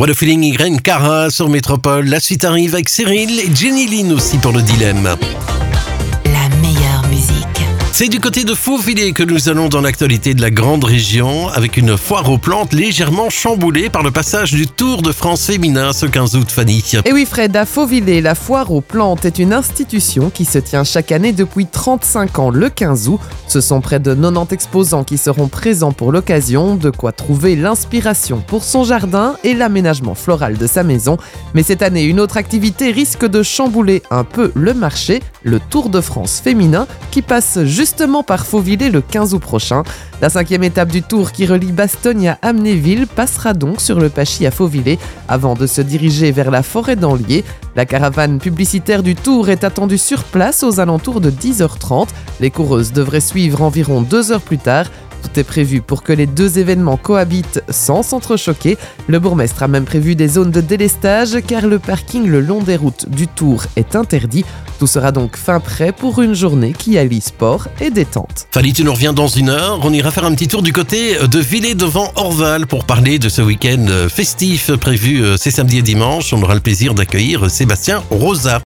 What a Feeling, Irène Cara sur Métropole. La suite arrive avec Cyril et Jenny Lynn aussi pour le dilemme. La meilleure musique. C'est du côté de Fauvillers que nous allons dans l'actualité de la grande région avec une foire aux plantes légèrement chamboulée par le passage du Tour de France féminin ce 15 août, Fanny. Et oui Fred, à Fauvillers, la foire aux plantes est une institution qui se tient chaque année depuis 35 ans le 15 août. Ce sont près de 90 exposants qui seront présents pour l'occasion, de quoi trouver l'inspiration pour son jardin et l'aménagement floral de sa maison. Mais cette année, une autre activité risque de chambouler un peu le marché, le Tour de France féminin qui passe justement par Fauvillers le 15 août prochain. La 5e étape du Tour qui relie Bastogne à Amnéville passera donc sur le Pachy à Fauvillers avant de se diriger vers la forêt d'Anlier. La caravane publicitaire du Tour est attendue sur place aux alentours de 10h30. Les coureuses devraient suivre environ 2 heures plus tard. Tout est prévu pour que les deux événements cohabitent sans s'entrechoquer. Le bourgmestre a même prévu des zones de délestage car le parking le long des routes du Tour est interdit. Tout sera donc fin prêt pour une journée qui allie sport et détente. Fanny, tu nous reviens dans une heure. On ira faire un petit tour du côté de Villers-devant-Orval pour parler de ce week-end festif prévu ces samedis et dimanches. On aura le plaisir d'accueillir Sébastien Rosa.